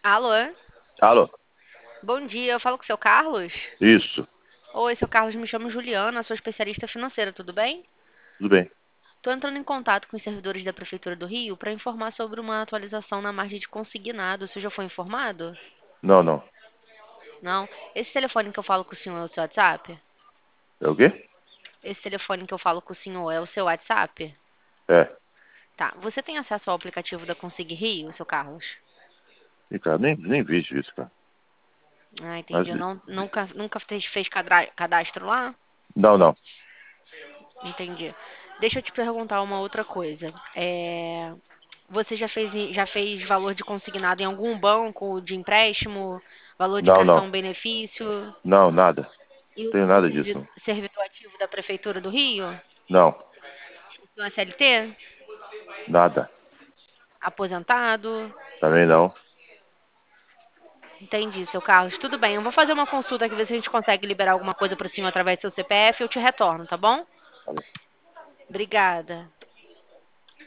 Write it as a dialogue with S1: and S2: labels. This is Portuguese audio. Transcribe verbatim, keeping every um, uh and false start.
S1: Alô?
S2: Alô?
S1: Bom dia, eu falo com o seu Carlos?
S2: Isso,
S1: Oi, seu Carlos, me chamo Juliana, sou especialista financeira, tudo bem?
S2: tudo bem.
S1: Estou entrando em contato com os servidores da Prefeitura do Rio para informar sobre uma atualização na margem de consignado. Você já foi informado?
S2: Não, não.
S1: Não? Esse telefone que eu falo com o senhor é o seu WhatsApp?
S2: É o quê?
S1: Esse telefone que eu falo com o senhor é o seu WhatsApp?
S2: É.
S1: Tá. Você tem acesso ao aplicativo da Consig Rio, seu Carlos?
S2: E, cara, nem, nem vejo isso, cara.
S1: Ah,
S2: Mas,
S1: entendi. Eu não, nunca, nunca fez, fez cadra- cadastro lá?
S2: não, não.
S1: Entendi. Deixa eu te perguntar uma outra coisa. É, Você já fez, já fez valor de consignado em algum banco de empréstimo, valor de
S2: Não,
S1: cartão
S2: não.
S1: benefício?
S2: Não, nada.
S1: E o
S2: Tenho
S1: senhor é
S2: nada disso,
S1: servi-
S2: não.
S1: servidor ativo da Prefeitura do Rio?
S2: Não,
S1: O senhor é C L T?
S2: nada.
S1: Aposentado?
S2: Também não.
S1: Entendi, seu Carlos. Tudo bem, eu vou fazer uma consulta aqui, ver se a gente consegue liberar alguma coisa para o senhor através do seu C P F. Eu te retorno, tá bom?
S2: Tá bom.
S1: Obrigada.